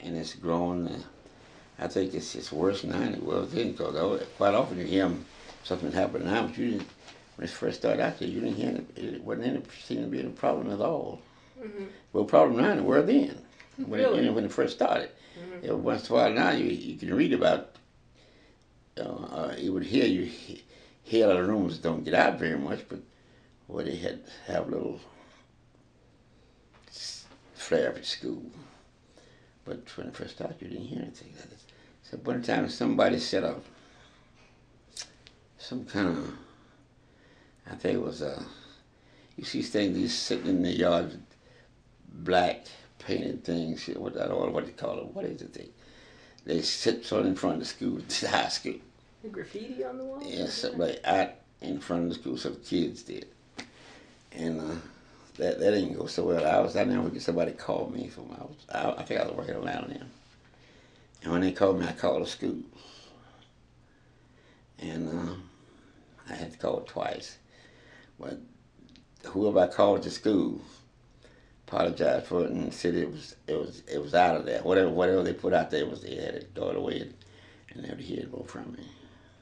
and it's grown. I think it's worse now than it was then, because quite often you hear something happen now, but you didn't, when it first started out there, you didn't hear it wasn't any, seem to be any problem at all. Mm-hmm. Well, problem now than it were then, really? When it first started. Mm-hmm. Once in a while now you can read about, you would hear a lot of rumors don't get out very much, but where they have little flare up at school. But when it first started, you didn't hear anything. So one time somebody set up some kind of, I think it was you see these sitting in the yard, black painted things. I don't know what they call it. What is it? They sit sort of in front of the school, the high school. The graffiti on the wall? Yes, like out in front of the school, so the kids did. And that didn't go so well. I never get somebody called me from. I think I was working around them. And when they called me, I called the school. And I had to call twice. But whoever I called to school apologized for it and said it was out of there. Whatever they put out there they had to throw it away and never hear it more from me.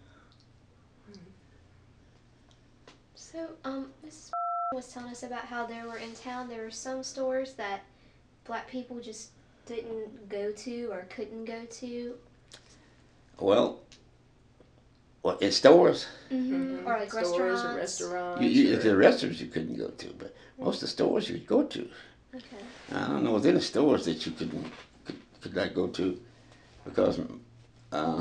So, Mrs. was telling us about how there were some stores that black people just didn't go to or couldn't go to. Well, in stores? Mm-hmm. Or like stores restaurants. Or If there are restaurants you couldn't go to, but most of the stores you could go to. Okay. I don't know within the stores that you could not go to, because I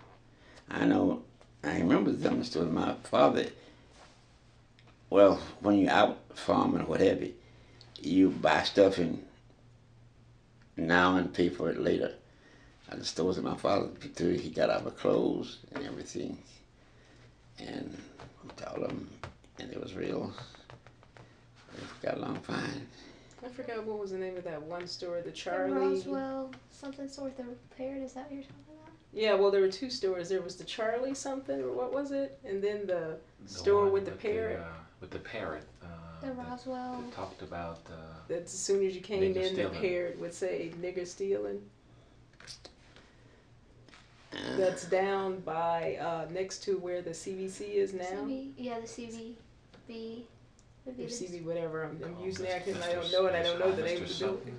remember telling the story. My father, well, when you're out farming or what have you, you buy stuff and now and pay for it later. At the stores that my father through, he got our clothes and everything, and all of them, and it was real. We got along fine. I forgot what was the name of that one store, the Charlie. The Roswell something store with the repaired. Is that what you're talking about? Yeah, well, there were two stores. There was the Charlie something, or what was it? And then the store with the parrot. With the parrot. The Roswell. That talked about. That as soon as you came in, stealing. the parrot would say "nigger stealing." That's down by next to where the CVC is now. Yeah, the CVB. Or CV, whatever. I'm using that because I don't know it. I don't know the name of the building.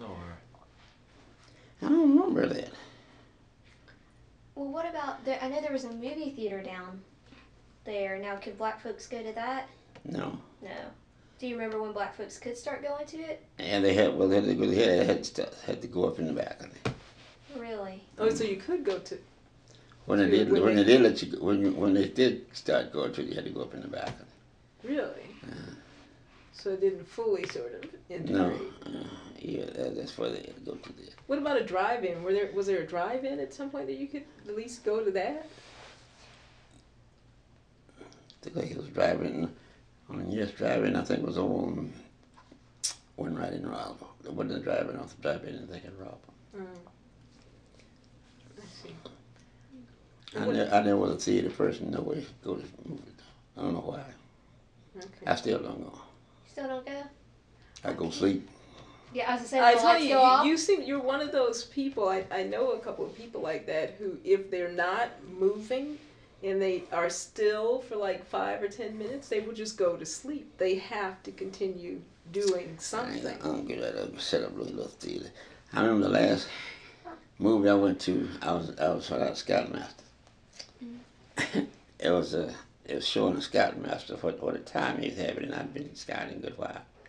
I don't remember that. Well, what about there? I know there was a movie theater down there. Now, could black folks go to that? No. No. Do you remember when black folks could start going to it? And they had to go up in the balcony. Really? Oh, so you could go to. When they did start going to it, you had to go up in the balcony. Really? So it didn't fully sort of integrate. No. Yeah, that's why they had to go to that. What about a drive-in? Was there a drive-in at some point that you could at least go to that? I think he was driving driving. I think it was on one right in Robb. It wasn't a driving off the drive-in. I think in Robb. I see. I never was a theater person. No way to go to movies. I don't know why. Okay. I still don't go. You still don't go? I go sleep. Yeah, I was I tell you, you're one of those people. I know a couple of people like that who, if they're not moving and they are still for like 5 or 10 minutes, they will just go to sleep. They have to continue doing something. I don't get that up. Set up a little theater. I remember the last movie I went to. I was Scoutmaster. It was showing a Scoutmaster what the time he was having, and I'd been scouting a good while.